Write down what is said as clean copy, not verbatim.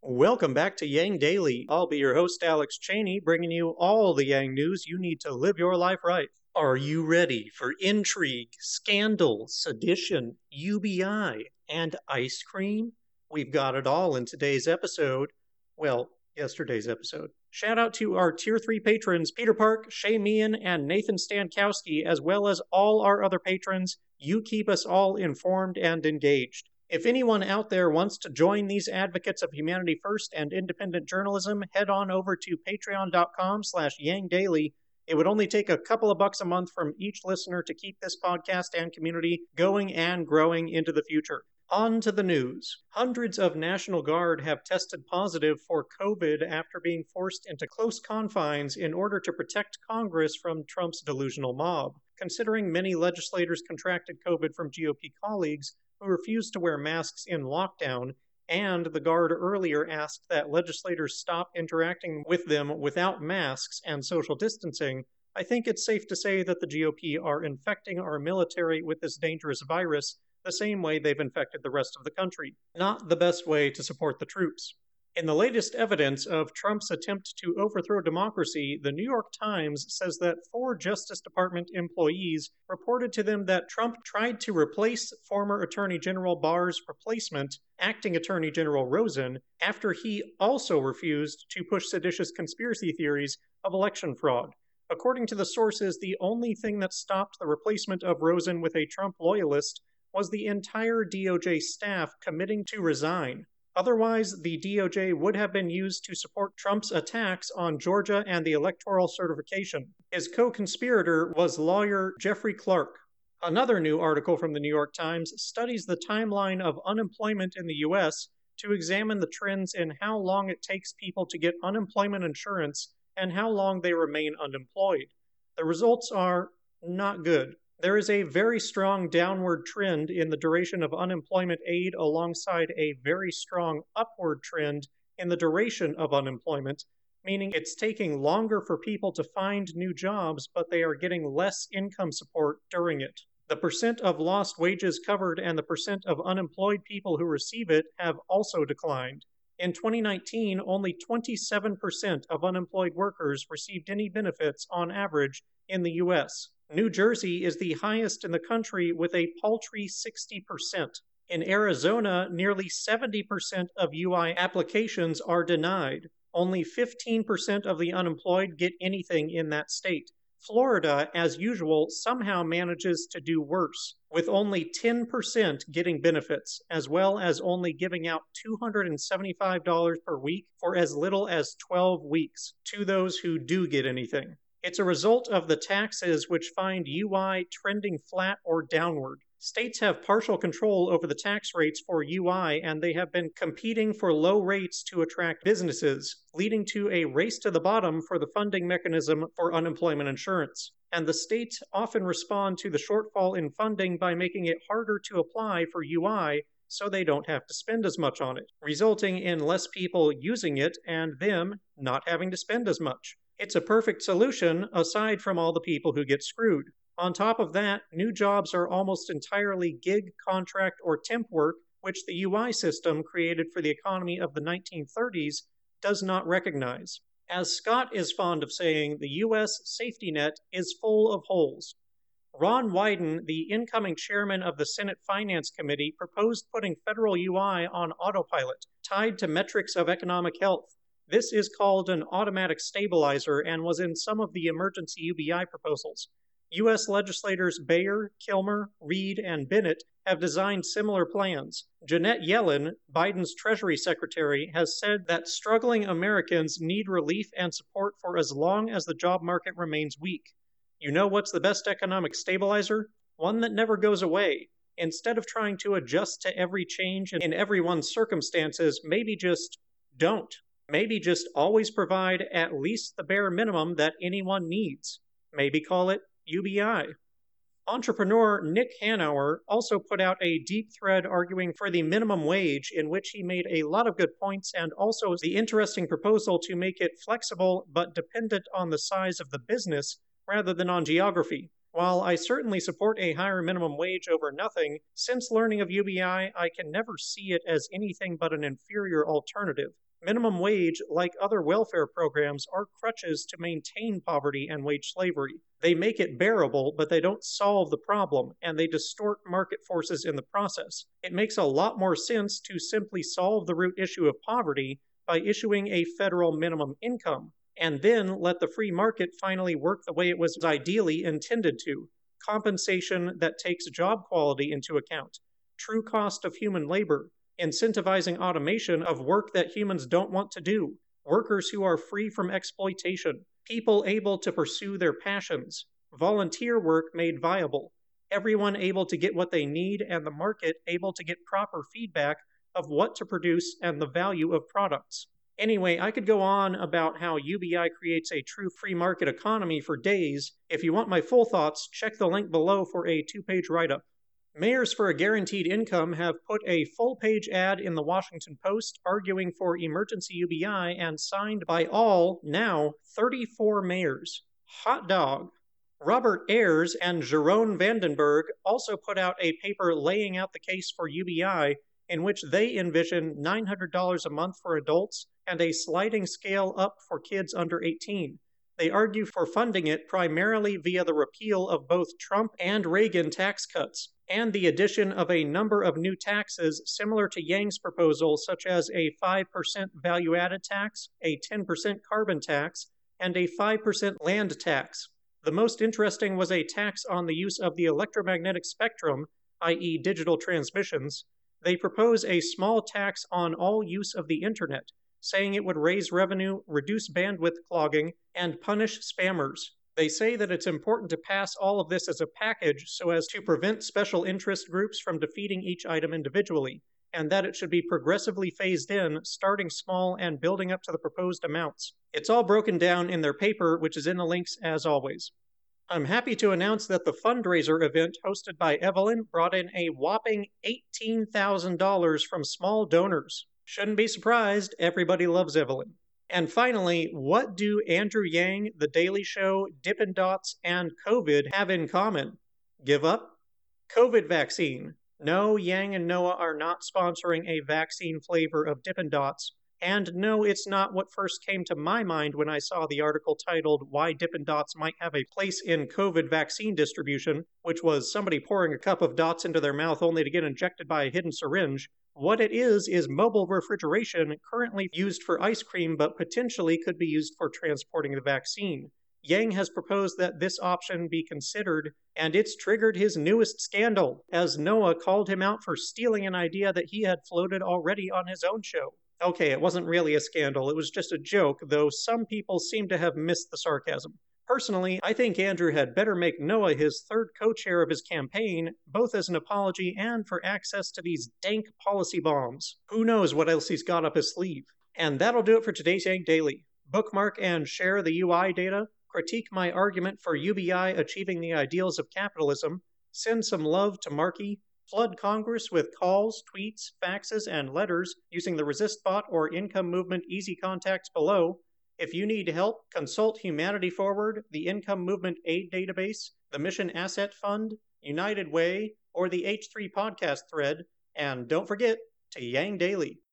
Welcome back to Yang Daily. I'll be your host, Alex Cheney, bringing you all the Yang news you need to live your life right. Are you ready for intrigue, scandal, sedition, UBI, and ice cream? We've got it all in today's episode. Well, yesterday's episode. Shout out to our Tier 3 patrons, Peter Park, Shay Meehan, and Nathan Stankowski, as well as all our other patrons. You keep us all informed and engaged. If anyone out there wants to join these advocates of humanity first and independent journalism, head on over to patreon.com/yangdaily. It would only take a couple of bucks a month from each listener to keep this podcast and community going and growing into the future. On to the news. Hundreds of National Guard have tested positive for COVID after being forced into close confines in order to protect Congress from Trump's delusional mob. Considering many legislators contracted COVID from GOP colleagues who refused to wear masks in lockdown, and the Guard earlier asked that legislators stop interacting with them without masks and social distancing, I think it's safe to say that the GOP are infecting our military with this dangerous virus the same way they've infected the rest of the country. Not the best way to support the troops. In the latest evidence of Trump's attempt to overthrow democracy, the New York Times says that 4 Justice Department employees reported to them that Trump tried to replace former Attorney General Barr's replacement, Acting Attorney General Rosen, after he also refused to push seditious conspiracy theories of election fraud. According to the sources, the only thing that stopped the replacement of Rosen with a Trump loyalist was the entire DOJ staff committing to resign. Otherwise, the DOJ would have been used to support Trump's attacks on Georgia and the electoral certification. His co-conspirator was lawyer Jeffrey Clark. Another new article from the New York Times studies the timeline of unemployment in the U.S. to examine the trends in how long it takes people to get unemployment insurance and how long they remain unemployed. The results are not good. There is a very strong downward trend in the duration of unemployment aid alongside a very strong upward trend in the duration of unemployment, meaning it's taking longer for people to find new jobs, but they are getting less income support during it. The percent of lost wages covered and the percent of unemployed people who receive it have also declined. In 2019, only 27% of unemployed workers received any benefits on average in the U.S. New Jersey is the highest in the country with a paltry 60%. In Arizona, nearly 70% of UI applications are denied. Only 15% of the unemployed get anything in that state. Florida, as usual, somehow manages to do worse, with only 10% getting benefits, as well as only giving out $275 per week for as little as 12 weeks to those who do get anything. It's a result of the taxes which find UI trending flat or downward. States have partial control over the tax rates for UI, and they have been competing for low rates to attract businesses, leading to a race to the bottom for the funding mechanism for unemployment insurance. And the states often respond to the shortfall in funding by making it harder to apply for UI so they don't have to spend as much on it, resulting in less people using it and them not having to spend as much. It's a perfect solution, aside from all the people who get screwed. On top of that, new jobs are almost entirely gig, contract, or temp work, which the UI system created for the economy of the 1930s does not recognize. As Scott is fond of saying, the U.S. safety net is full of holes. Ron Wyden, the incoming chairman of the Senate Finance Committee, proposed putting federal UI on autopilot, tied to metrics of economic health. This is called an automatic stabilizer and was in some of the emergency UBI proposals. U.S. legislators Bayer, Kilmer, Reid, and Bennett have designed similar plans. Janet Yellen, Biden's Treasury Secretary, has said that struggling Americans need relief and support for as long as the job market remains weak. You know what's the best economic stabilizer? One that never goes away. Instead of trying to adjust to every change in everyone's circumstances, maybe just don't. Maybe just always provide at least the bare minimum that anyone needs. Maybe call it UBI. Entrepreneur Nick Hanauer also put out a deep thread arguing for the minimum wage, in which he made a lot of good points, and also the interesting proposal to make it flexible but dependent on the size of the business rather than on geography. While I certainly support a higher minimum wage over nothing, since learning of UBI, I can never see it as anything but an inferior alternative. Minimum wage, like other welfare programs, are crutches to maintain poverty and wage slavery. They make it bearable, but they don't solve the problem, and they distort market forces in the process. It makes a lot more sense to simply solve the root issue of poverty by issuing a federal minimum income, and then let the free market finally work the way it was ideally intended to. Compensation that takes job quality into account, true cost of human labor, incentivizing automation of work that humans don't want to do, workers who are free from exploitation, people able to pursue their passions, volunteer work made viable, everyone able to get what they need, and the market able to get proper feedback of what to produce and the value of products. Anyway, I could go on about how UBI creates a true free market economy for days. If you want my full thoughts, check the link below for a 2-page write-up. Mayors for a Guaranteed Income have put a full-page ad in the Washington Post arguing for emergency UBI and signed by all, now, 34 mayors. Hot dog. Robert Ayers and Jeroen Vandenberg also put out a paper laying out the case for UBI, in which they envision $900 a month for adults and a sliding scale up for kids under 18. They argue for funding it primarily via the repeal of both Trump and Reagan tax cuts, and the addition of a number of new taxes similar to Yang's proposal, such as a 5% value-added tax, a 10% carbon tax, and a 5% land tax. The most interesting was a tax on the use of the electromagnetic spectrum, i.e. digital transmissions. They propose a small tax on all use of the internet, saying it would raise revenue, reduce bandwidth clogging, and punish spammers. They say that it's important to pass all of this as a package so as to prevent special interest groups from defeating each item individually, and that it should be progressively phased in, starting small and building up to the proposed amounts. It's all broken down in their paper, which is in the links as always. I'm happy to announce that the fundraiser event hosted by Evelyn brought in a whopping $18,000 from small donors. Shouldn't be surprised, everybody loves Evelyn. And finally, what do Andrew Yang, The Daily Show, Dippin' Dots, and COVID have in common? Give up? COVID vaccine. No, Yang and Noah are not sponsoring a vaccine flavor of Dippin' Dots. And no, it's not what first came to my mind when I saw the article titled Why Dippin' Dots Might Have a Place in COVID Vaccine Distribution, which was somebody pouring a cup of dots into their mouth only to get injected by a hidden syringe. What it is mobile refrigeration currently used for ice cream but potentially could be used for transporting the vaccine. Yang has proposed that this option be considered, and it's triggered his newest scandal, as Noah called him out for stealing an idea that he had floated already on his own show. Okay, it wasn't really a scandal, it was just a joke, though some people seem to have missed the sarcasm. Personally, I think Andrew had better make Noah his third co-chair of his campaign, both as an apology and for access to these dank policy bombs. Who knows what else he's got up his sleeve. And that'll do it for today's Yang Daily. Bookmark and share the UI data, critique my argument for UBI achieving the ideals of capitalism, send some love to Markey, flood Congress with calls, tweets, faxes, and letters using the ResistBot or Income Movement easy contacts below. If you need help, consult Humanity Forward, the Income Movement Aid Database, the Mission Asset Fund, United Way, or the H3 podcast thread, and don't forget to Yang Daily.